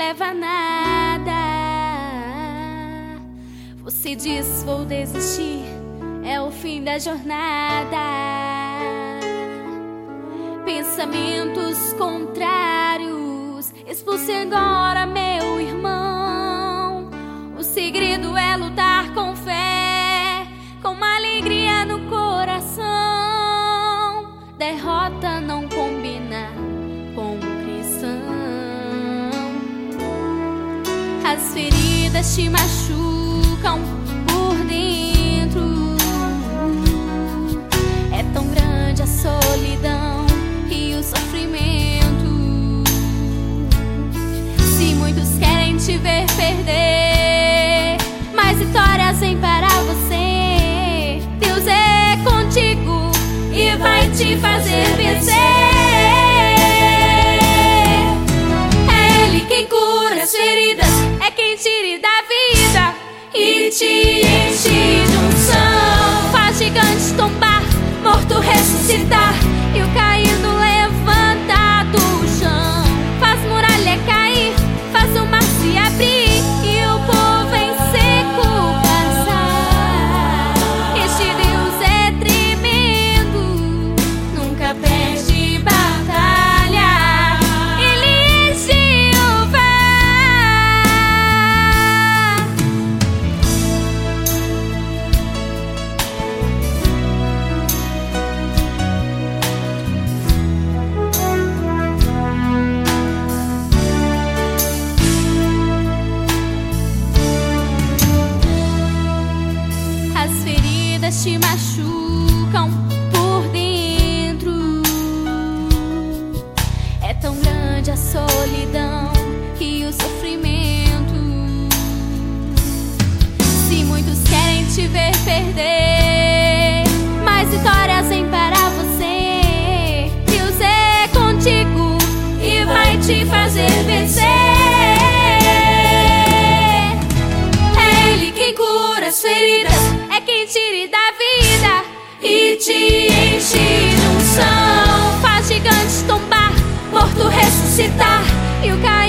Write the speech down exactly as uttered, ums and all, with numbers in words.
leva a nada. Você diz: vou desistir, é o fim da jornada. Pensamentos contrários, expulse agora, meu irmão. O segredo é lutar com fé, com uma alegria no coração. Derrota não combina com um cristão. As feridas te machucam por dentro. É tão grande a solidão e o sofrimento. Se muitos querem te ver perder, mais vitórias vêm para você. Deus é contigo e vai te fazer vencer. É Ele quem cura as feridas, é quem tira da vida e te enche de unção. Faz gigantes tombar, morto ressuscitar e o caído levantar do chão. Faz muralha cair, faz o mar se abrir e o povo em seco passar. Este Deus é tremendo, nunca perde batalha. Ele é Jeová. As feridas te machucam por dentro. É tão grande a solidão e o sofrimento. Se muitos querem te ver perder, mais vitórias vêm para você. Deus é contigo e vai te fazer vencer. É Ele quem cura as feridas, é quem tira da vida e te enche de unção. Faz gigantes tombar, morto ressuscitar e o cair